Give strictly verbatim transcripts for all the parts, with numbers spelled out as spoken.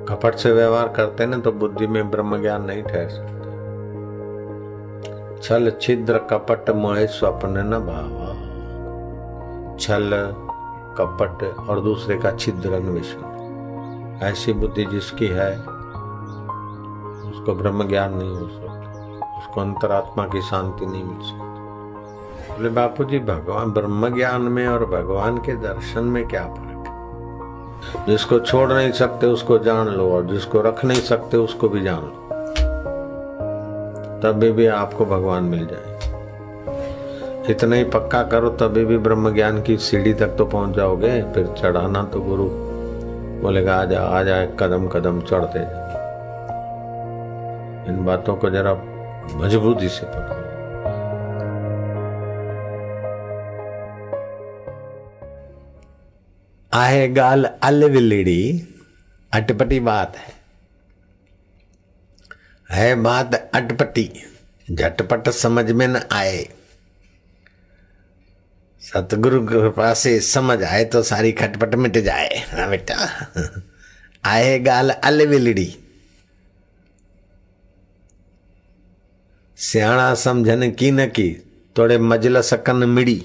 कपट से व्यवहार करते ना तो बुद्धि में ब्रह्म ज्ञान नहीं ठहर सकता। छल छिद्र कपट मोह स्वप्न न भावा। छल कपट और दूसरे का छिद्र अन्वेषण, ऐसी बुद्धि जिसकी है उसको ब्रह्म ज्ञान नहीं हो सकता, उसको अंतरात्मा की शांति नहीं मिल सकती। बोले बापू जी, भगवान ब्रह्म ज्ञान में और भगवान के दर्शन में क्या फर्क है? जिसको छोड़ नहीं सकते उसको जान लो, और जिसको रख नहीं सकते उसको भी जान लो, तभी भी आपको भगवान मिल जाए। इतना ही पक्का करो तभी भी ब्रह्म ज्ञान की सीढ़ी तक तो पहुंच जाओगे। फिर चढ़ाना तो गुरु बोलेगा आजा आजा, कदम कदम चढ़ते जा। इन बातों को जरा मजबूती से पकड़ो। आहे गाल अलविलिड़ी, अटपटी बात है है बात अटपटी, झटपट समझ में न आए। सतगुरु कृपा से समझ आए तो सारी खटपट मिट जाए। हाँ बेटा, आए गाल अलविलिड़ी, सियाणा समझन की न की, थोड़े मजल सकन मिड़ी।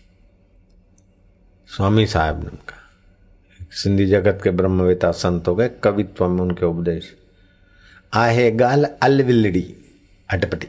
स्वामी साहब ने कहा, सिंधी जगत के ब्रह्मवेता संत हो गए, कवित्व में उनके उपदेश। आहे गाल अलविलिड़ी, अटपटी।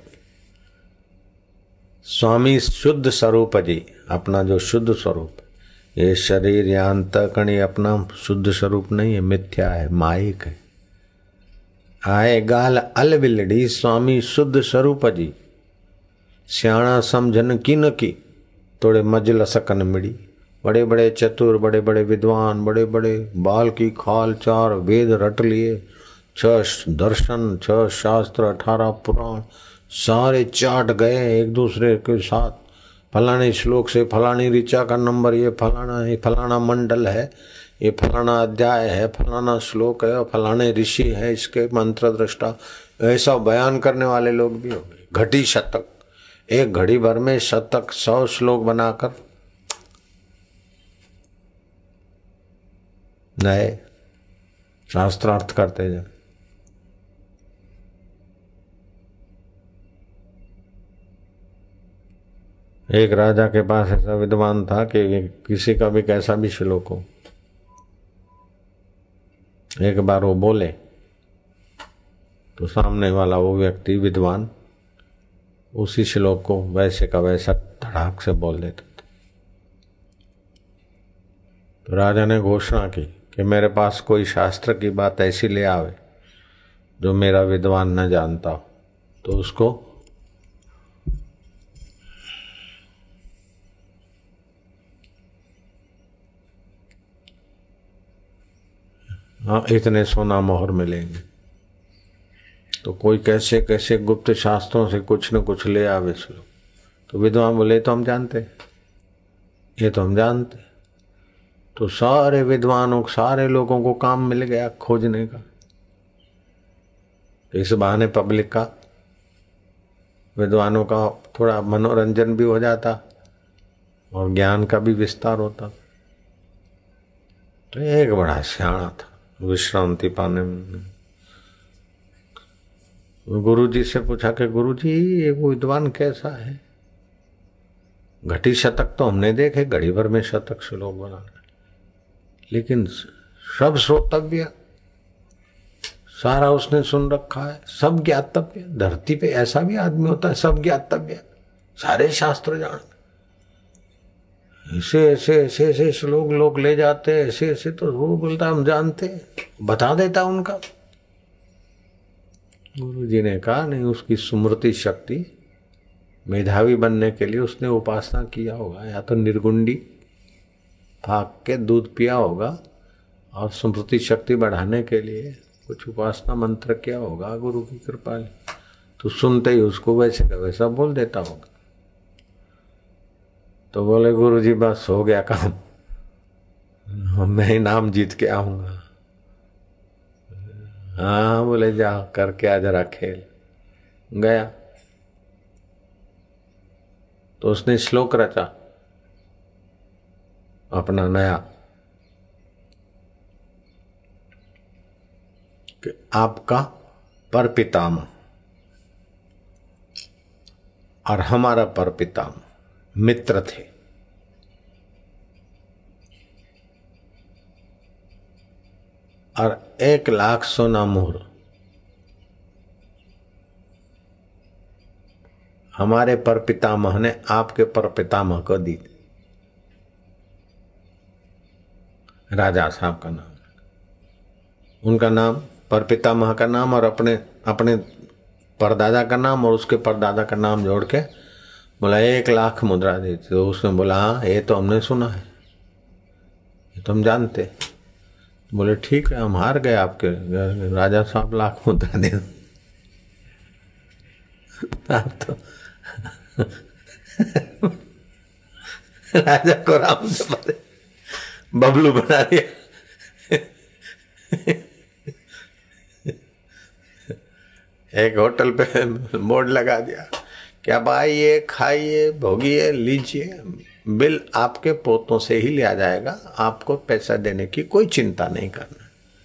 स्वामी शुद्ध स्वरूप जी, अपना जो शुद्ध स्वरूप, ये शरीर या अंतःकरण ये अपना शुद्ध स्वरूप नहीं है, मिथ्या है, माइक है। आए गाल अलविलिड़ी, स्वामी शुद्ध स्वरूप जी, सियाणा समझन की न की, थोड़े मजल सकन मिड़ी। बड़े बड़े चतुर, बड़े बड़े विद्वान, बड़े बड़े बाल की खाल, चार वेद रट लिए, छह दर्शन, छह शास्त्र, अठारह पुराण, सारे चाट गए एक दूसरे के साथ। फलाने श्लोक से फलानी ऋचा का नंबर ये फलाना है, फलाना मंडल है, ये फलाना अध्याय है, फलाना श्लोक है, और फलाने ऋषि है इसके मंत्र दृष्टा। ऐसा बयान करने वाले लोग भी हो गए। घटी शतक, एक घड़ी भर में शतक सौ श्लोक बनाकर नए शास्त्रार्थ करते जाए। एक राजा के पास ऐसा विद्वान था कि किसी का भी कैसा भी श्लोक हो, एक बार वो बोले तो सामने वाला वो व्यक्ति विद्वान उसी श्लोक को वैसे का वैसा धड़ाक से बोल देता था। तो राजा ने घोषणा की कि मेरे पास कोई शास्त्र की बात ऐसी ले आवे जो मेरा विद्वान न जानता हो, तो उसको हाँ इतने सोना मोहर मिलेंगे। तो कोई कैसे कैसे गुप्त शास्त्रों से कुछ न कुछ ले आवे श्लोक। तो विद्वान बोले तो हम जानते, ये तो हम जानते। तो सारे विद्वानों सारे लोगों को काम मिल गया खोजने का। तो इस बहाने पब्लिक का, विद्वानों का थोड़ा मनोरंजन भी हो जाता और ज्ञान का भी विस्तार होता। तो एक बड़ा सियाणा था, विश्रांति पाने में। गुरु जी से पूछा कि गुरु जी ये वो विद्वान कैसा है? घटी शतक तो हमने देखे, घड़ी भर में शतक श्लोक बनाना, लेकिन सब श्रोतव्य, सारा उसने सुन रखा है, सब ज्ञातव्य। धरती पे ऐसा भी आदमी होता है सब ज्ञातव्य, सारे शास्त्र जान, ऐसे ऐसे ऐसे ऐसे श्लोक लोग ले जाते, ऐसे ऐसे। तो वो बोलता हम जानते, बता देता उनका। गुरु जी ने कहा नहीं, उसकी स्मृति शक्ति, मेधावी बनने के लिए उसने उपासना किया होगा, या तो निर्गुंडी फाक के दूध पिया होगा, और स्मृति शक्ति बढ़ाने के लिए कुछ उपासना मंत्र किया होगा गुरु की कृपा। तो सुनते ही उसको वैसे का वैसा बोल देता होगा। तो बोले गुरु जी बस हो गया काम, मैं इनाम जीत के आऊंगा। हाँ बोले जा करके आ जरा खेल। गया तो उसने श्लोक रचा अपना नया, आपका परपितामह और हमारा परपितामह मित्र थे। और एक लाख सोना मोहर हमारे परपितामह ने आपके परपितामह को दी। राजा साहब का नाम, उनका नाम, परपितामह का नाम और अपने अपने परदादा का नाम और उसके परदादा का नाम जोड़ के बोला एक लाख मुद्रा दी। तो उसने बोला हाँ ये तो हमने सुना है, ये तो हम जानते। बोले ठीक है हम हार गए आपके राजा साहब, लाख मुद्रा दे। आप तो राजा को राम से बबलू बना दिया। एक होटल पे बोर्ड लगा दिया क्या भाई ये खाइए भोगिए लीजिए, बिल आपके पोतों से ही लिया जाएगा, आपको पैसा देने की कोई चिंता नहीं करना।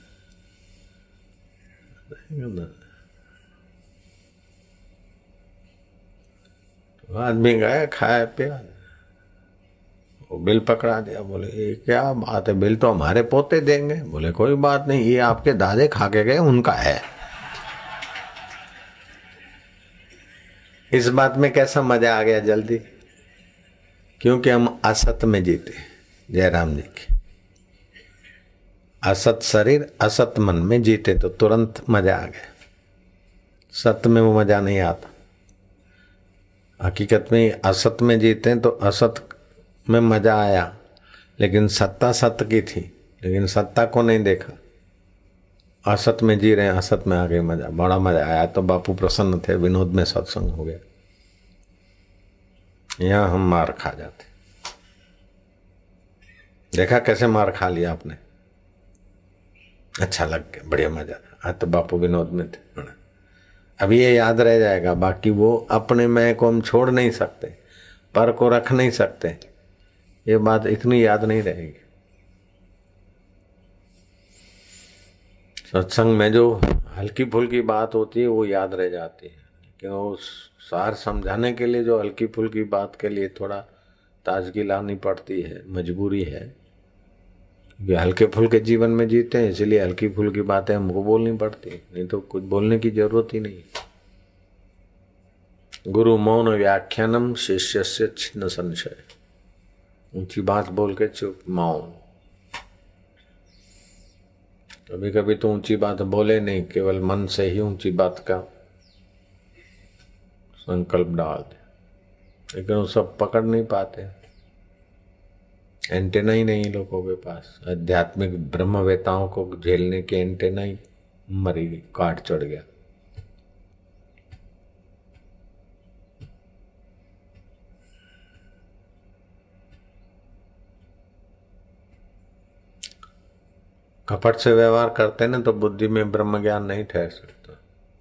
आदमी गए खाया पिया, वो बिल पकड़ा दिया। बोले ये क्या बात है, बिल तो हमारे पोते देंगे। बोले कोई बात नहीं, ये आपके दादे खा के गए उनका है। इस बात में कैसा मजा आ गया जल्दी, क्योंकि हम असत में जीते। जयराम जी की असत शरीर असत मन में जीते तो तुरंत मजा आ गया। सत्य में वो मजा नहीं आता। हकीकत में असत में जीते तो असत में मजा आया, लेकिन सत्ता सत्य की थी, लेकिन सत्ता को नहीं देखा। असत में जी रहे हैं, असत में आ गए मजा, बड़ा मजा आया। तो बापू प्रसन्न थे, विनोद में सत्संग हो गया। यहां हम मार खा जाते। देखा कैसे मार खा लिया आपने, अच्छा लग गया, बढ़िया मजा। आज तो बापू विनोद में थे। अब ये याद रह जाएगा, बाकी वो अपने मैं को हम छोड़ नहीं सकते, पर को रख नहीं सकते, ये बात इतनी याद नहीं रहेगी। सत्संग में जो हल्की फुल्की बात होती है वो याद रह जाती है, लेकिन वो सार समझाने के लिए जो हल्की फुल्की बात के लिए थोड़ा ताजगी लानी पड़ती है, मजबूरी है। ये हल्के फुल्के जीवन में जीते हैं, इसलिए हल्की फुल्की बातें हमको बोलनी पड़ती, नहीं तो कुछ बोलने की जरूरत ही नहीं। गुरु मौन व्याख्यानम शिष्यस्य छिन्न संशय। ऊंची बात बोल के चुप, मौन। कभी कभी तो ऊंची बात बोले नहीं, केवल मन से ही ऊंची बात का संकल्प डाल दे, लेकिन वो सब पकड़ नहीं पाते। एंटेना ही नहीं लोगों के पास। आध्यात्मिक ब्रह्मवेताओं को झेलने के एंटेना ही मरी गई, काट चढ़ गया। कपट से व्यवहार करते ना तो बुद्धि में ब्रह्म ज्ञान नहीं ठहर सकता।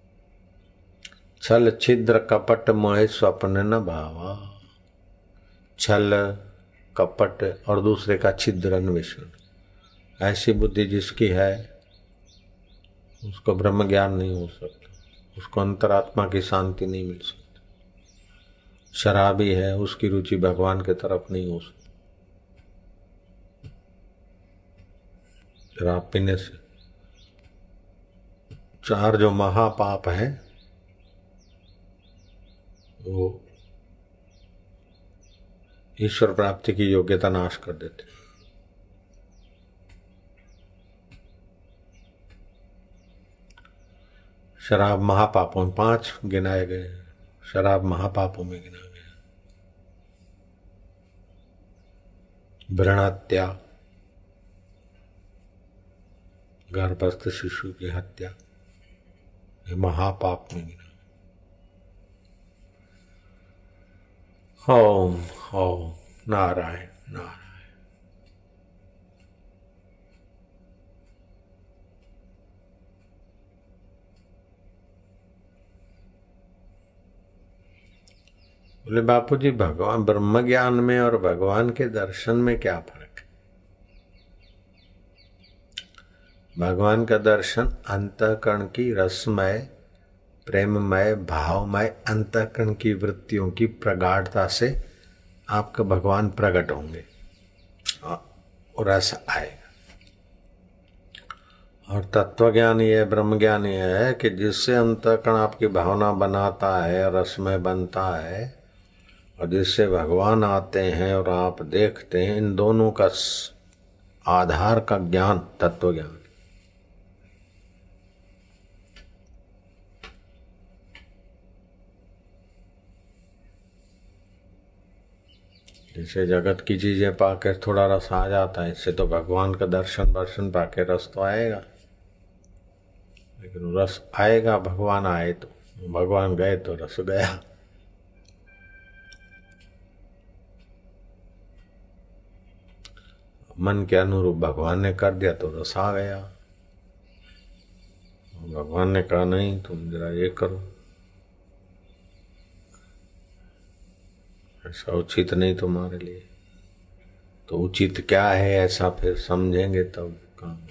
छल छिद्र कपट मोह स्वप्न न भावा। छल कपट और दूसरे का छिद्र अन्वेषण, ऐसी बुद्धि जिसकी है उसको ब्रह्म ज्ञान नहीं हो सकता, उसको अंतरात्मा की शांति नहीं मिल सकती। शराबी है, उसकी रुचि भगवान के तरफ नहीं हो सकती। शराब पीने से चार जो महापाप है वो ईश्वर प्राप्ति की योग्यता नाश कर देते। शराब महापापों में पांच गिनाए गए, शराब महापापों में गिना गया। भ्रूणहत्या, गर्भस्थ शिशु की हत्या, ये महापाप में गिना। ओम ओम नारायण नारायण। बोले बापू जी भगवान ब्रह्म ज्ञान में और भगवान के दर्शन में क्या फर्क है? भगवान का दर्शन अंतःकरण की रसमय, प्रेममय, भावमय अंतःकरण की वृत्तियों की प्रगाढ़ता से आपका भगवान प्रकट होंगे और रस आएगा। और तत्व ज्ञान ये ब्रह्म ज्ञान ये है कि जिससे अंतःकरण आपकी भावना बनाता है, रसमय बनता है, और जिससे भगवान आते हैं और आप देखते हैं, इन दोनों का आधार का ज्ञान तत्व ज्ञान। जैसे जगत की चीजें पाकर थोड़ा रस आ जाता है, इससे तो भगवान का दर्शन दर्शन पाके रस तो आएगा, लेकिन रस आएगा भगवान आए तो, भगवान गए तो रस गया। मन के अनुरूप भगवान ने कर दिया तो रस आ गया, भगवान ने कहा नहीं तुम जरा ये करो, ऐसा उचित नहीं तुम्हारे लिए, तो उचित क्या है ऐसा फिर समझेंगे तब काम होगा।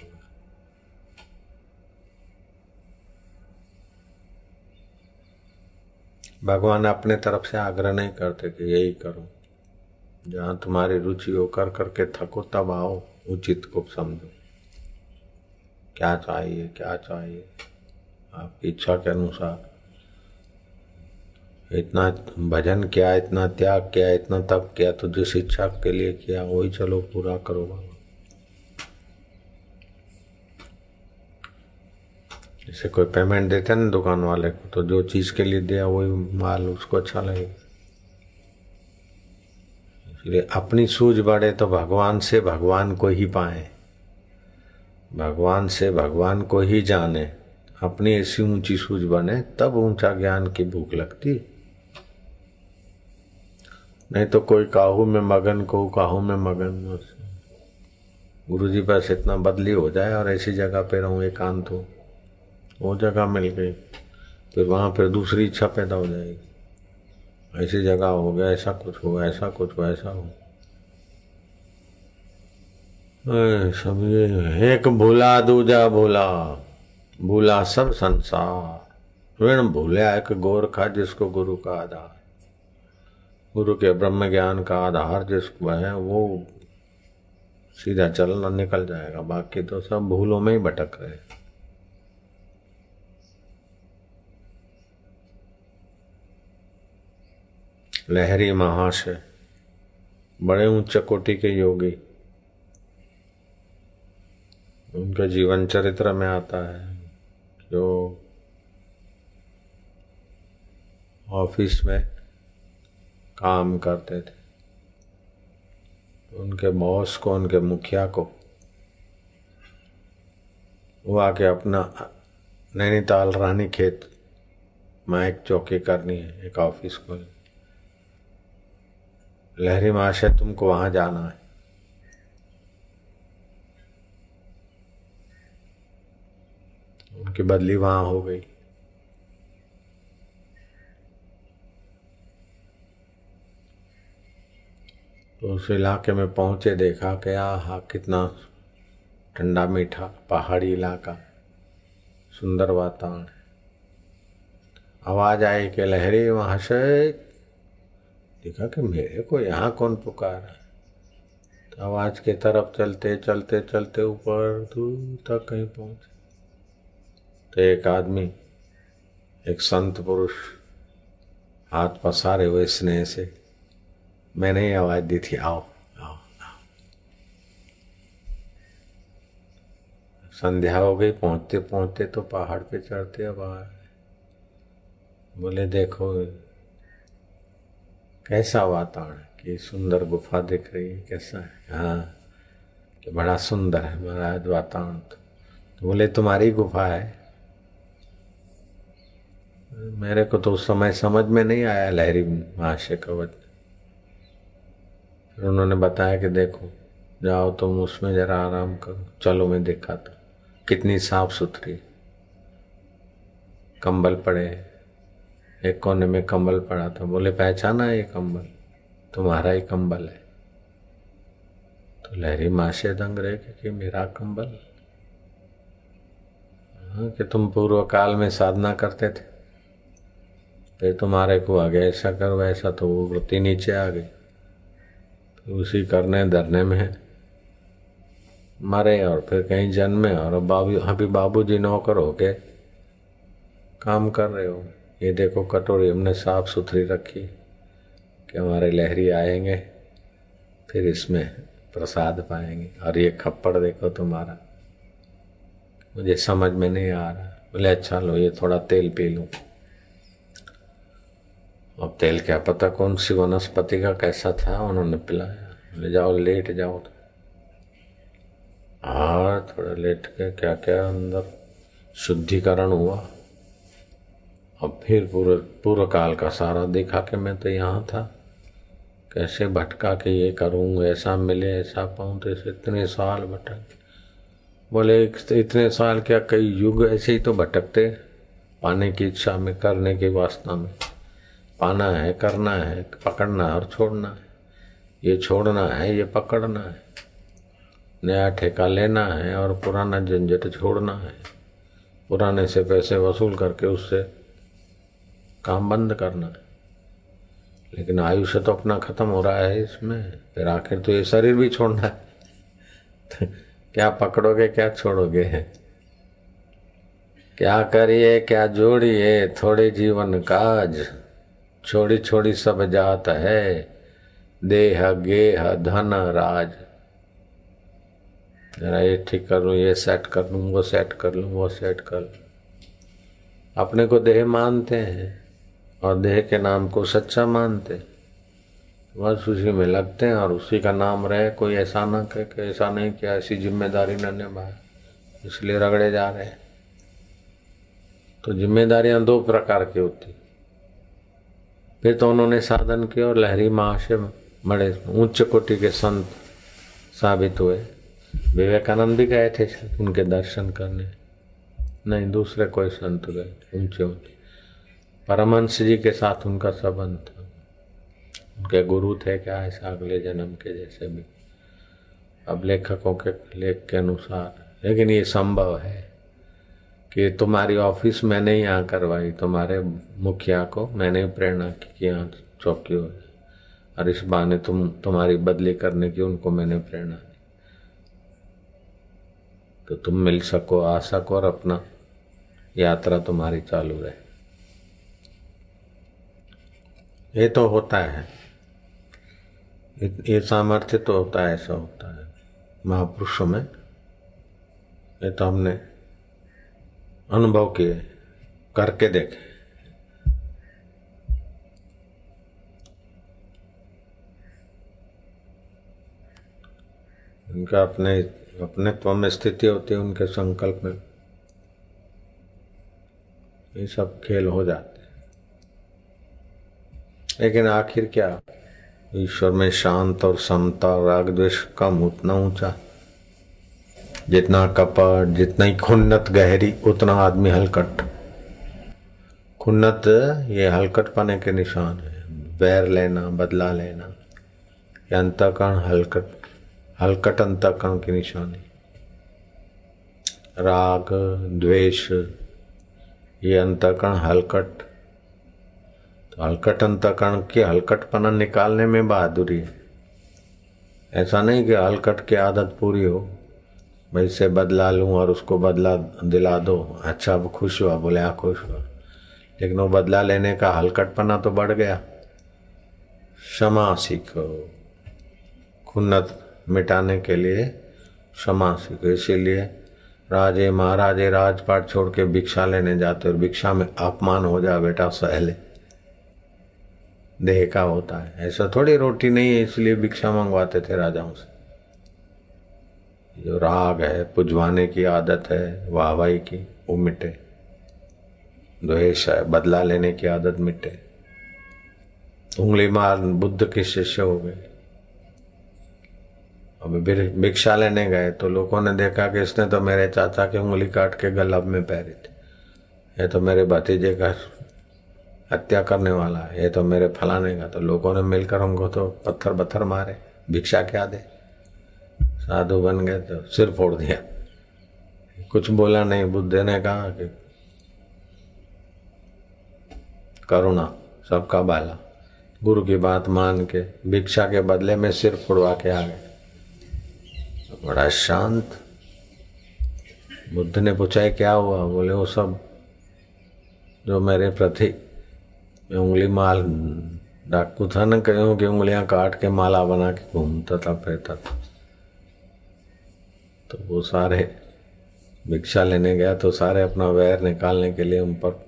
भगवान अपने तरफ से आग्रह नहीं करते कि यही करो, जहां तुम्हारी रुचि हो कर करके थको तब आओ, उचित को समझो, क्या चाहिए क्या चाहिए आपकी इच्छा के अनुसार। इतना भजन किया, इतना त्याग किया, इतना तप किया, तो जिस इच्छा के लिए किया वही चलो पूरा करो बाबा। जैसे कोई पेमेंट देते हैं ना दुकान वाले को, तो जो चीज के लिए दिया वही माल उसको अच्छा लगेगा। इसलिए अपनी सूझ बढ़े तो भगवान से भगवान को ही पाए, भगवान से भगवान को ही जाने, अपनी ऐसी ऊंची सूझ बने तब ऊंचा ज्ञान की भूख लगती। नहीं तो कोई काहू में मगन को काहू में मगन, गुरु जी पास इतना बदली हो जाए और ऐसी जगह पे रहूं एकांत हो, वो जगह मिल गई, फिर वहां फिर दूसरी इच्छा पैदा हो जाएगी, ऐसी जगह हो गया, ऐसा कुछ हो, ऐसा कुछ हो, ऐसा हो। समझे, एक भूला दूजा भूला, भूला सब संसार, ऋण भूला एक गोरखा जिसको गुरु का आधार। गुरु के ब्रह्म ज्ञान का आधार जिसको है वो सीधा चलना निकल जाएगा, बाकी तो सब भूलों में ही भटक रहे। लहरी महाशय बड़े उच्च कोटि के योगी, उनके जीवन चरित्र में आता है जो ऑफिस में काम करते थे, उनके बॉस को, उनके मुखिया को वो आके अपना नैनीताल रानी खेत में एक चौकी करनी है, एक ऑफिस को, लहरी महाशय तुमको वहां जाना है। उनकी बदली वहां हो गई। तो उस इलाके में पहुंचे, देखा कि आहा कितना ठंडा मीठा पहाड़ी इलाका, सुंदर वातावरण। आवाज आई कि लहरी महाशय, देखा कि मेरे को यहाँ कौन पुकारा। तो आवाज के तरफ चलते चलते चलते ऊपर दूर तक कहीं पहुंचे, तो एक आदमी, एक संत पुरुष हाथ पसारे हुए स्नेह से, मैंने ही आवाज दी थी, आओ आओ आओ। संध्या हो गई, पहुंचते पहुंचते तो पहाड़ पे चढ़ते अब आए। बोले देखो कैसा वातावरण, कि सुंदर गुफा दिख रही है, कैसा है? हाँ, कि बड़ा सुंदर है महाराज वातावरण। तो बोले तुम्हारी गुफा है? मेरे को तो उस समय समझ में नहीं आया लहरी महाशय का वचन। फिर उन्होंने बताया कि देखो जाओ तुम उसमें जरा आराम करो, चलो मैं दिखाता कितनी साफ सुथरी, कंबल पड़े, एक कोने में कंबल पड़ा था। बोले पहचाना ये कंबल? तुम्हारा ही कंबल है। तो लहरी माशे दंग रहे कि मेरा कंबल? हाँ, कि तुम पूर्व काल में साधना करते थे, फिर तुम्हारे को आ गया ऐसा कर वैसा, तो वो वृत्ति नीचे आ गई, तो उसी करने धरने में मरे और फिर कहीं जन्मे, और बाबू अभी बाबूजी नौकर हो के काम कर रहे हो। ये देखो कटोरी हमने साफ सुथरी रखी कि हमारे लहरी आएंगे फिर इसमें प्रसाद पाएंगे, और ये खप्पड़ देखो तुम्हारा, मुझे समझ में नहीं आ रहा। बोले अच्छा लो ये थोड़ा तेल पी लूं। अब तेल क्या पता कौन सी वनस्पति का कैसा था, उन्होंने पिलाया। ले जाओ लेट जाओ, और थोड़ा लेट के क्या क्या अंदर शुद्धिकरण हुआ। अब फिर पूरे पूर्व काल का सारा देखा कि मैं तो यहाँ था, कैसे भटका के ये करूँ, ऐसा मिले ऐसा पाऊँ, तो इसे इतने साल भटक। बोले इतने साल क्या, कई युग ऐसे ही तो भटकते, पाने की इच्छा में, करने की वासना में। पाना है, करना है, पकड़ना है और छोड़ना है, ये छोड़ना है ये पकड़ना है, नया ठेका लेना है और पुराना झंझट छोड़ना है, पुराने से पैसे वसूल करके उससे काम बंद करना है। लेकिन आयुष्य तो अपना खत्म हो रहा है इसमें, फिर आखिर तो ये शरीर भी छोड़ना है। तो क्या पकड़ोगे क्या छोड़ोगे, क्या करिए क्या जोड़िए, थोड़े जीवन काज, छोड़ी छोड़ी सब जात है, देह गेह धन राज। जरा ये ठीक कर लूँ, ये सेट कर लूँ, वो सेट कर लूँ, वो सेट कर लूँ। अपने को देह मानते हैं और देह के नाम को सच्चा मानते, बस उसी में लगते हैं और उसी का नाम रहे। कोई ऐसा ना कहे कि ऐसा नहीं किया, ऐसी जिम्मेदारी न निभाए, इसलिए रगड़े जा रहे हैं। तो जिम्मेदारियां दो प्रकार की होती। फिर तो उन्होंने साधन किया और लहरी महाशय बड़े उच्च कोटि के संत साबित हुए। विवेकानंद भी गए थे उनके दर्शन करने, नहीं दूसरे कोई संत गए ऊंचे ऊंचे। परमहंस जी के साथ उनका संबंध था, उनके गुरु थे क्या ऐसा अगले जन्म के जैसे भी, अब लेखकों के लेख के अनुसार। लेकिन ये संभव है कि तुम्हारी ऑफिस मैंने ही यहाँ करवाई, तुम्हारे मुखिया को मैंने प्रेरणा की कि यहाँ चौकी हो, और इस बहाने तुम तुम्हारी बदली करने की उनको मैंने प्रेरणा दी, तो तुम मिल सको आ सको और अपना यात्रा तुम्हारी चालू रहे। ये तो होता है, ये सामर्थ्य तो होता है, ऐसा होता है महापुरुषों में। ये तो हमने अनुभव किए, करके देखे। उनका अपने अपने त्व में स्थिति होती है, उनके संकल्प में ये सब खेल हो जाते। लेकिन आखिर क्या, ईश्वर में शांत और समता और राग द्वेष कम, उतना ऊंचा। जितना कपट, जितना ही खुन्नत गहरी, उतना आदमी हलकट। खुन्नत ये हलकट पाने के निशान है, बैर लेना, बदला लेना, ये अंतःकरण हलकट, हलकट अंतःकरण की निशानी। राग द्वेष ये अंतःकरण हलकट, तो हलकट अंतःकरण की हलकटपना निकालने में बहादुरी है। ऐसा नहीं कि हलकट की आदत पूरी हो, भाई से बदला लूं और उसको बदला दिला दो, अच्छा वो खुश हुआ, बोले हाँ खुश हुआ, लेकिन वो बदला लेने का हलकटपना तो बढ़ गया। क्षमा सीखो, खुन्नत मिटाने के लिए क्षमा सीखो। इसीलिए राजे महाराजे राजपाट छोड़ के भिक्षा लेने जाते, और भिक्षा में अपमान हो जाए बेटा सहले, देह का होता है। ऐसा थोड़ी रोटी नहीं है इसलिए भिक्षा मंगवाते थे राजाओं से। जो राग है, पुजवाने की आदत है, वाहवाही की, वो मिटे। द्वेष है, बदला लेने की आदत मिटे। उंगली मार बुद्ध के शिष्य हो गए। अब भिक्षा लेने गए तो लोगों ने देखा कि इसने तो मेरे चाचा की उंगली काट के गलब में पहरी थी, ये तो मेरे भतीजे का हत्या करने वाला है, ये तो मेरे फलाने का। तो लोगों ने मिलकर उनको तो पत्थर पत्थर मारे, भिक्षा क्या दे। साधु बन गए तो सिर फोड़ दिया, कुछ बोला नहीं। बुद्ध ने कहा कि करुणा सबका बाला। गुरु की बात मान के भिक्षा के बदले में सिर फुड़वा के आ गए। बड़ा शांत। बुद्ध ने पूछा है क्या हुआ? बोले वो सब जो मेरे प्रति उंगली माल डाकू था न, कहीं की उंगलियां काट के माला बना के घूमता था फिरता था, तो वो सारे भिक्षा लेने गया तो सारे अपना वैर निकालने के लिए उन पर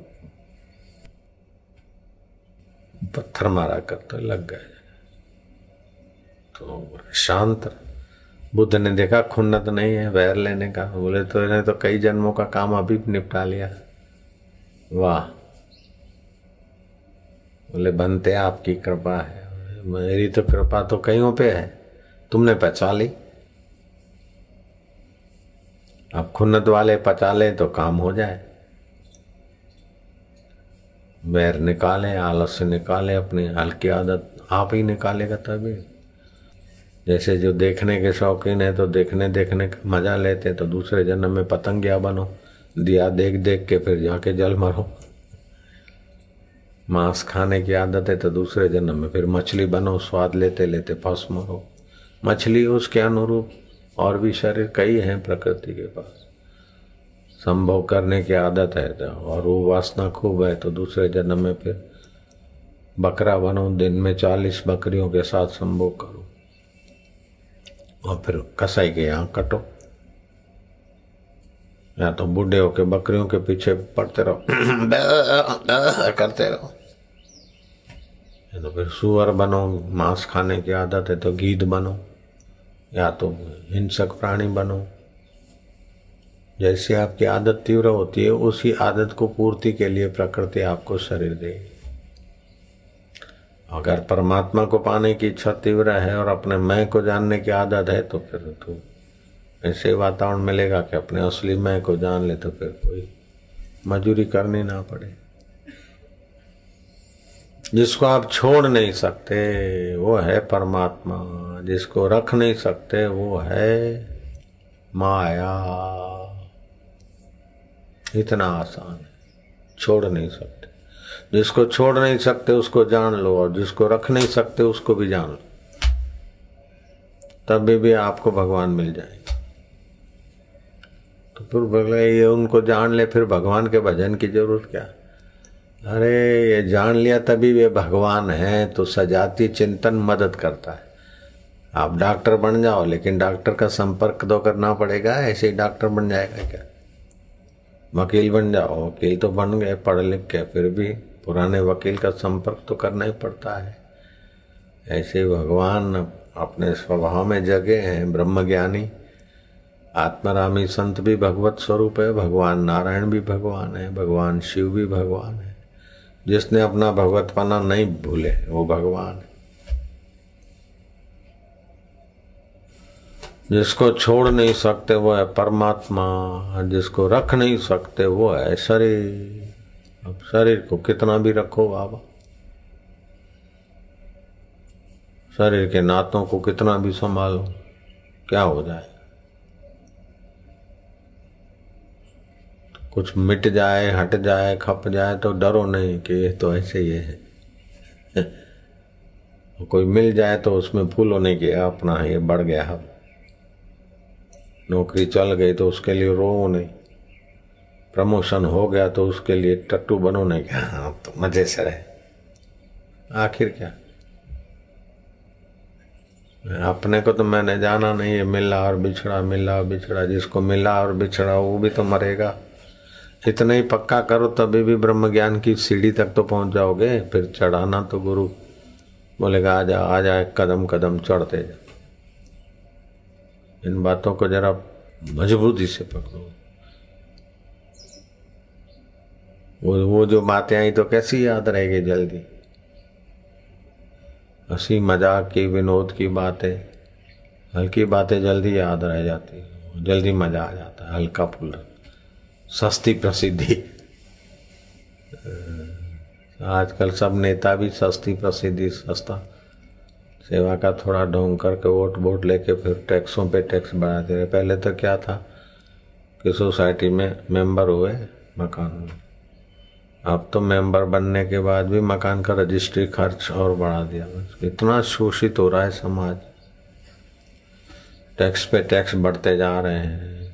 पत्थर मारा करते लग गए। तो शांत। बुद्ध ने देखा खुन्नत नहीं है वैर लेने का। बोले तो इन्हें तो कई जन्मों का काम अभी निपटा लिया। वाह। बोले बनते आपकी कृपा है। मेरी तो कृपा तो कईयों पे है, तुमने पचा ली। अब खुन्नत वाले पचा ले तो काम हो जाए। वैर निकाले, आलस्य निकाले, अपनी हल्की आदत आप ही निकालेगा तभी। जैसे जो देखने के शौकीन है तो देखने देखने का मजा लेते, तो दूसरे जन्म में पतंगिया बनो, दिया देख देख के फिर जाके जल मरो। मांस खाने की आदत है तो दूसरे जन्म में फिर मछली बनो, स्वाद लेते लेते फंस मरो। मछली उसके अनुरूप और भी शरीर कई हैं प्रकृति के पास, संभोग करने की आदत है तो, और वो वासना खूब है तो दूसरे जन्म में फिर बकरा बनो, दिन में चालीस बकरियों के साथ संभोग करो और फिर कसाई के यहाँ कटो, या तो बूढ़े होके बकरियों के पीछे पड़ते रहो करते रहो, या तो फिर सुअर बनो, मांस खाने की आदत है तो गीध बनो, या तो हिंसक प्राणी बनो। जैसे आपकी आदत तीव्र होती है उसी आदत को पूर्ति के लिए प्रकृति आपको शरीर देगी। अगर परमात्मा को पाने की इच्छा तीव्र है और अपने मैं को जानने की आदत है तो फिर तो ऐसे वातावरण मिलेगा कि अपने असली मैं को जान ले तो फिर कोई मजूरी करनी ना पड़े। जिसको आप छोड़ नहीं सकते वो है परमात्मा, जिसको रख नहीं सकते वो है माया। इतना आसान है, छोड़ नहीं सकते। जिसको छोड़ नहीं सकते उसको जान लो, और जिसको रख नहीं सकते उसको भी जान लो, तभी भी आपको भगवान मिल जाएंगे। तो फिर बोले ये उनको जान ले, फिर भगवान के भजन की जरूरत क्या? अरे ये जान लिया तभी वे भगवान हैं, तो सजाती चिंतन मदद करता है। आप डॉक्टर बन जाओ लेकिन डॉक्टर का संपर्क तो करना पड़ेगा, ऐसे ही डॉक्टर बन जाएगा क्या? वकील बन जाओ, वकील तो बन गए पढ़ लिख के, फिर भी पुराने वकील का संपर्क तो करना ही पड़ता है। ऐसे भगवान अपने स्वभाव में जगे हैं। ब्रह्मज्ञानी आत्मरामी संत भी भगवत स्वरूप है, भगवान नारायण भी भगवान है, भगवान शिव भी भगवान है। जिसने अपना भगवतपना नहीं भूले वो भगवान है। जिसको छोड़ नहीं सकते वो है परमात्मा, जिसको रख नहीं सकते वो है शरीर। अब शरीर को कितना भी रखो बाबा, शरीर के नातों को कितना भी संभालो, क्या हो जाए? कुछ मिट जाए, हट जाए, खप जाए तो डरो नहीं कि ये तो ऐसे ही है। कोई मिल जाए तो उसमें फूलो नहीं किया अपना ये बढ़ गया। अब नौकरी चल गई तो उसके लिए रो नहीं, प्रमोशन हो गया तो उसके लिए टट्टू बनो नहीं, क्या हाँ तो मजे से रहे। आखिर क्या? अपने को तो मैंने जाना नहीं है, मिला और बिछड़ा, मिला और बिछड़ा। जिसको मिला और बिछड़ा वो भी तो मरेगा। इतना ही पक्का करो तभी भी ब्रह्म ज्ञान की सीढ़ी तक तो पहुंच जाओगे। फिर चढ़ाना तो गुरु बोलेगा आजा आजा, कदम कदम चढ़ते जा। इन बातों को जरा मजबूती से पकड़ो। वो वो जो बातें आई तो कैसी याद रहेगी जल्दी? हंसी मजाक की, विनोद की बातें, हल्की बातें जल्दी याद रह जाती, जल्दी मजा आ जाता है। हल्का फुल्का, सस्ती प्रसिद्धि। आजकल सब नेता भी सस्ती प्रसिद्धि, सस्ता सेवा का थोड़ा ढोंग करके वोट वोट लेके फिर टैक्सों पे टैक्स बढ़ाते रहे। पहले तो क्या था, कि सोसाइटी में मेंबर हुए मकान में, अब तो मेंबर बनने के बाद भी मकान का रजिस्ट्री खर्च और बढ़ा दिया। इतना शोषित हो रहा है समाज, टैक्स पे टैक्स बढ़ते जा रहे हैं,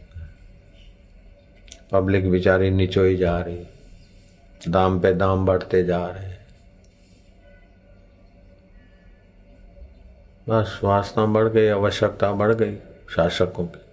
पब्लिक बेचारी निचोई जा रही, दाम पे दाम बढ़ते जा रहे हैं। बस वासना बढ़ गई, आवश्यकता बढ़ गई शासकों की।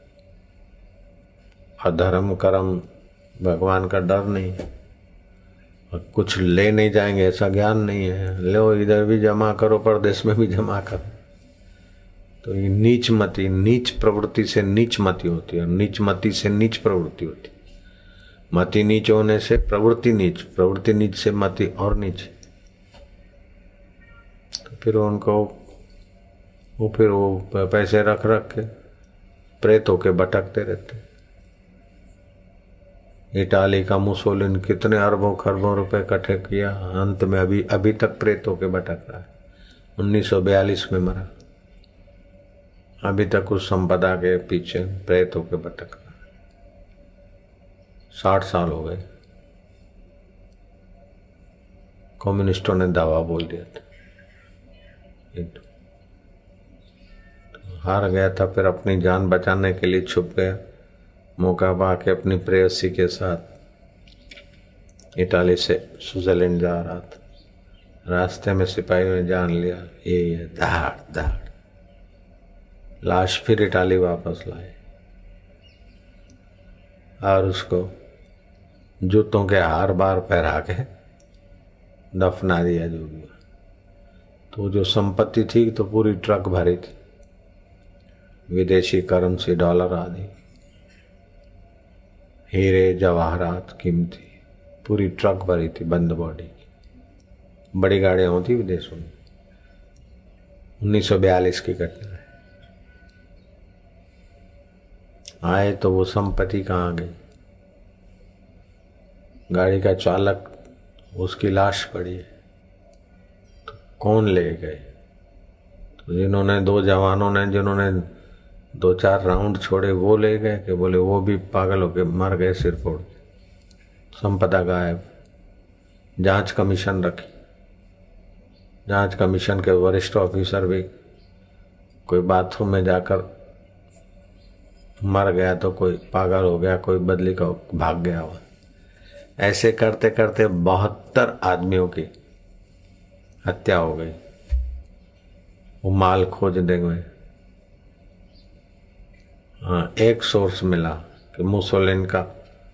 अधर्म कर्म भगवान का डर नहीं, और कुछ ले नहीं जाएंगे ऐसा ज्ञान नहीं है। लो इधर भी जमा करो, परदेश में भी जमा करो। तो ये नीच मति, नीच प्रवृत्ति से नीच मति होती है, और नीच मति से नीच प्रवृत्ति होती है। मति नीच होने से प्रवृत्ति नीच, प्रवृत्ति नीच से मति और नीच। तो फिर उनको वो फिर वो पैसे रख रख के प्रेत होके भटकते रहते। इटाली का मुसोलिन कितने अरबों खरबों रुपए इकट्ठे किया, अंत में अभी अभी तक प्रेत होके भटक रहा है। उन्नीस सौ बयालीस में मरा, अभी तक उस संपदा के पीछे प्रेत होके भटक रहा है। साठ साल हो गए। कम्युनिस्टों ने दावा बोल दिया था, तो हार गया था। फिर अपनी जान बचाने के लिए छुप गया, मौका पा के अपनी प्रेयसी के साथ इटाली से स्विट्जरलैंड जा रहा था। रास्ते में सिपाहियों ने जान लिया ये ये दहाड़ दहाड़, लाश फिर इटाली वापस लाए और उसको जूतों के हार बार पहरा के दफना दिया जो भी। तो जो संपत्ति थी तो पूरी ट्रक भरी थी, विदेशी करेंसी डॉलर आदि, हीरे जवाहरात कीमती, पूरी ट्रक भरी थी बंद बॉडी की। बड़ी गाड़ियां होती विदेशों में। उन्नीस सौ बयालीस की घटना है। आए तो वो संपत्ति कहाँ गई? गाड़ी का चालक, उसकी लाश पड़ी है। तो कौन ले गए? तो जिन्होंने दो जवानों ने जिन्होंने दो चार राउंड छोड़े वो ले गए, कि बोले वो भी पागल होके मर गए सिर फोड़ के, संपदा गायब। जांच कमीशन रखी, जांच कमीशन के वरिष्ठ ऑफिसर भी कोई बाथरूम में जाकर मर गया तो कोई पागल हो गया, कोई बदली का भाग गया हुआ। ऐसे करते करते बहत्तर आदमियों की हत्या हो गई। वो माल खोज देंगे। हाँ, एक सोर्स मिला कि मुसोलिन का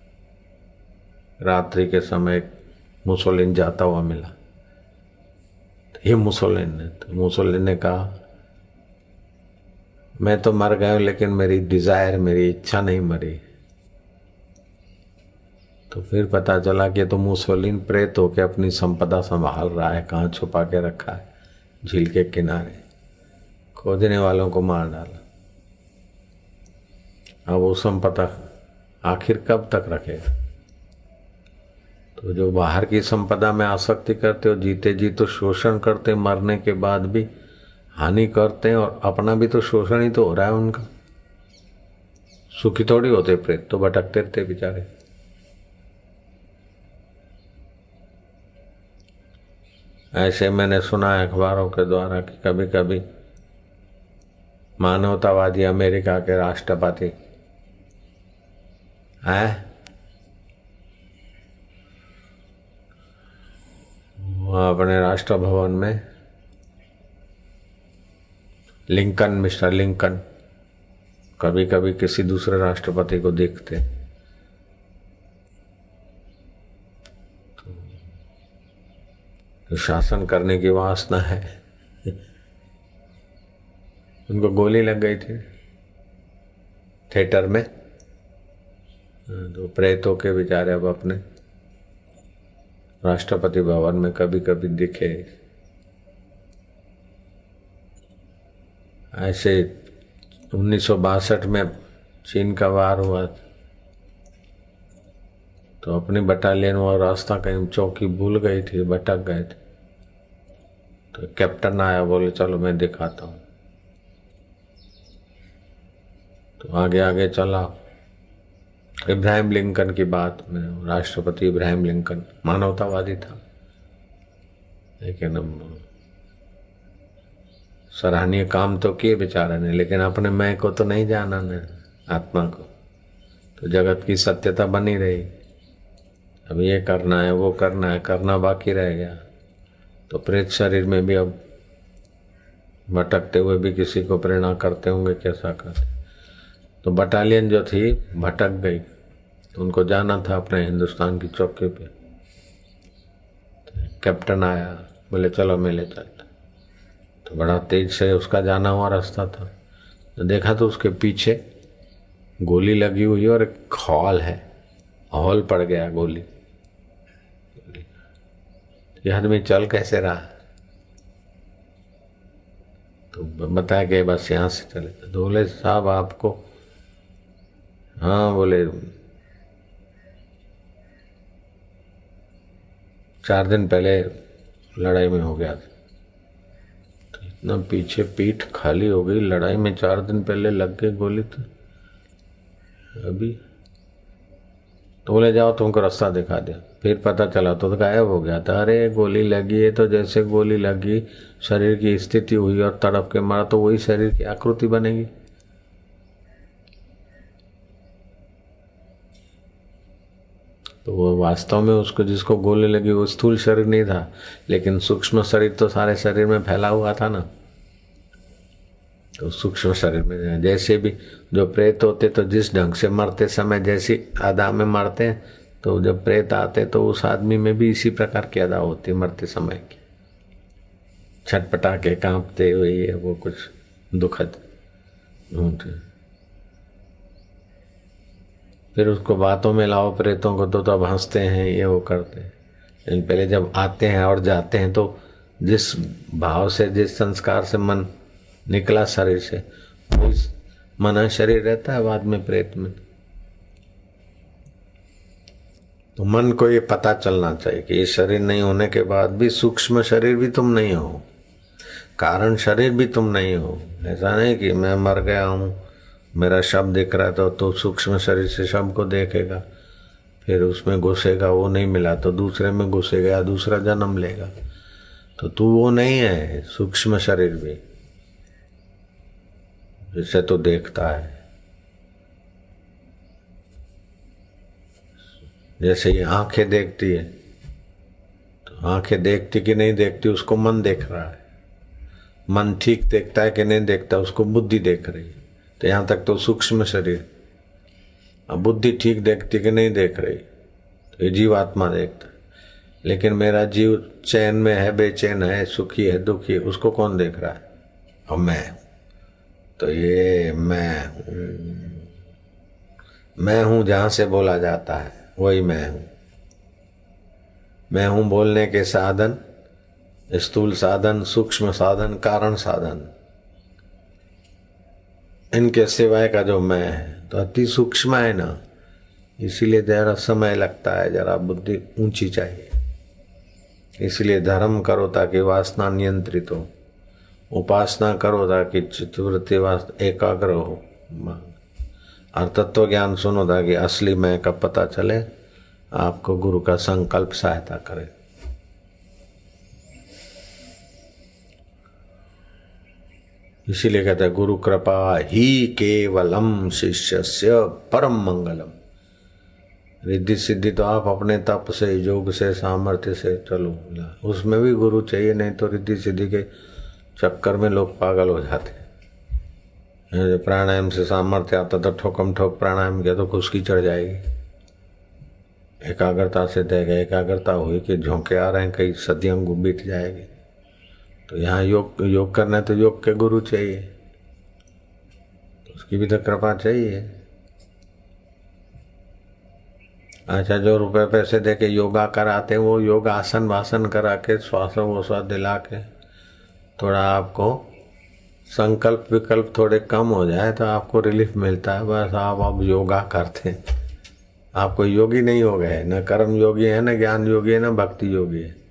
रात्रि के समय मुसोलिन जाता हुआ मिला। ये मुसोलिन ने तो मुसोलिन ने कहा मैं तो मर गया हूं, लेकिन मेरी डिजायर, मेरी इच्छा नहीं मरी। तो फिर पता चला कि तो मुसोलिन प्रेत होके अपनी संपदा संभाल रहा है, कहाँ छुपा के रखा है, झील के किनारे। खोजने वालों को मार डाला। अब वो संपदा आखिर कब तक रखेगा? तो जो बाहर की संपदा में आसक्ति करते हो, जीते जी तो शोषण करते, मरने के बाद भी हानि करते हैं, और अपना भी तो शोषण ही तो हो रहा है उनका। सुखी थोड़ी होते प्रेत, तो भटकते रहते बेचारे। ऐसे मैंने सुना है अखबारों के द्वारा कि कभी कभी मानवतावादी अमेरिका के राष्ट्रपति हैं, वहाँ अपने राष्ट्र भवन में लिंकन, मिस्टर लिंकन कभी कभी किसी दूसरे राष्ट्रपति को देखते तो शासन करने की वासना है। उनको गोली लग गई थी थिएटर में, तो प्रेतों के बेचारे अब अपने राष्ट्रपति भवन में कभी कभी दिखे। ऐसे उन्नीस सौ बासठ में चीन का वार हुआ तो अपनी बटालियन वो रास्ता कहीं चौकी भूल गई थी, भटक गए थे। तो कैप्टन आया, बोले चलो मैं दिखाता हूँ। तो आगे आगे चला, इब्राहिम लिंकन की बात में, राष्ट्रपति इब्राहिम लिंकन मानवतावादी था, लेकिन सराहनीय काम तो किए बेचारे ने, लेकिन अपने मैं को तो नहीं जाना ने, आत्मा को। तो जगत की सत्यता बनी रही। अब ये करना है, वो करना है, करना बाकी रह गया। तो प्रेत शरीर में भी अब भटकते हुए भी किसी को प्रेरणा करते होंगे, कैसा करते। तो बटालियन जो थी भटक गई, तो उनको जाना था अपने हिंदुस्तान की चौकी पे। तो कैप्टन आया, बोले चलो मेले चलते। तो बड़ा तेज से उसका जाना हुआ रास्ता था। तो देखा तो उसके पीछे गोली लगी हुई और एक हॉल है, हॉल पड़ गया गोली। ये आदमी चल कैसे रहा? तो बताया कि बस यहाँ से चले। तो बोले साहब आपको, हाँ बोले चार दिन पहले लड़ाई में हो गया था। तो इतना पीछे पीठ खाली हो गई, लड़ाई में चार दिन पहले लग गई गोली। तो अभी तो बोले जाओ तुमको रास्ता दिखा दिया। फिर पता चला तो गायब हो गया था। अरे गोली लगी है तो जैसे गोली लगी शरीर की स्थिति हुई और तड़प के मारा, तो वही शरीर की आकृति बनेगी। तो वो वास्तव में उसको जिसको गोली लगी वो स्थूल शरीर नहीं था, लेकिन सूक्ष्म शरीर तो सारे शरीर में फैला हुआ था ना। तो सूक्ष्म शरीर में जैसे भी जो प्रेत होते तो जिस ढंग से मरते समय जैसी अदा में मरते हैं, तो जब प्रेत आते तो उस आदमी में भी इसी प्रकार की अदा होती मरते समय की, छटपटा के कांपते हुए, वो कुछ दुखद ढूंढते। फिर उसको बातों में लाओ प्रेतों को तो तब हंसते हैं, ये वो करते हैं। लेकिन पहले जब आते हैं और जाते हैं तो जिस भाव से जिस संस्कार से मन निकला शरीर से, वो मना शरीर रहता है बाद में प्रेत में। तो मन को ये पता चलना चाहिए कि ये शरीर नहीं होने के बाद भी सूक्ष्म शरीर भी तुम नहीं हो, कारण शरीर भी तुम नहीं हो। ऐसा नहीं कि मैं मर गया हूँ, मेरा शव दिख रहा था तो सूक्ष्म शरीर से शव को देखेगा, फिर उसमें घुसेगा, वो नहीं मिला तो दूसरे में घुसेगा, दूसरा जन्म लेगा। तो तू वो नहीं है, सूक्ष्म शरीर भी जिसे तो देखता है। जैसे ये आंखें देखती है, तो आंखें देखती कि नहीं देखती उसको मन देख रहा है। मन ठीक देखता है कि नहीं देखता उसको बुद्धि देख रही है। तो यहाँ तक तो सूक्ष्म शरीर। अब बुद्धि ठीक देखती कि नहीं देख रही, तो ये जीवात्मा देखता है। लेकिन मेरा जीव चैन में है, बेचैन है, सुखी है, दुखी है, उसको कौन देख रहा है? और मैं, तो ये मैं हूँ, मैं हूँ जहाँ से बोला जाता है वही मैं हूँ। मैं हूँ बोलने के साधन, स्थूल साधन, सूक्ष्म साधन, कारण साधन, इनके सिवाय का जो मैं है तो अति सूक्ष्म है ना, इसीलिए जरा समय लगता है, जरा बुद्धि ऊंची चाहिए। इसलिए धर्म करो ताकि वासना नियंत्रित हो, उपासना करो ताकि चित्तवृत्ति वासना एकाग्र हो, और तत्व ज्ञान सुनो ताकि असली मैं का पता चले, आपको गुरु का संकल्प सहायता करे। इसीलिए कहते हैं गुरु कृपा ही केवलम शिष्यस्य परम मंगलम। रिद्धि सिद्धि तो आप अपने तप से, योग से, सामर्थ्य से चलो, उसमें भी गुरु चाहिए, नहीं तो रिद्धि सिद्धि के चक्कर में लोग पागल हो जाते हैं। प्राणायाम से सामर्थ्य आता तो ठोकम ठोक प्राणायाम किया तो खुशकी चढ़ जाएगी। एकाग्रता से देगा, एकाग्रता हुई कि झोंके आ रहे हैं, कई सदियों को बीत जाएगी। तो यहाँ योग योग करना है तो योग के गुरु चाहिए, तो उसकी भी तो कृपा चाहिए। अच्छा, जो रुपए पैसे दे के योगा कराते हैं वो योग आसन वासन करा के श्वास वोसा दिला के थोड़ा आपको संकल्प विकल्प थोड़े कम हो जाए तो आपको रिलीफ मिलता है। बस आप अब योगा करते हैं, आप कोई योगी नहीं हो गए, न कर्म योगी है, न ज्ञान योगी है, न भक्ति योगी है।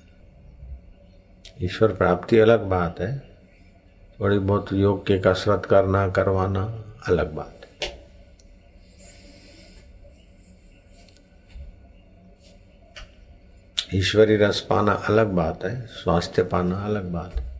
ईश्वर प्राप्ति अलग बात है, थोड़ी बहुत योग की कसरत करना करवाना अलग बात है। ईश्वरी रस पाना अलग बात है, स्वास्थ्य पाना अलग बात है।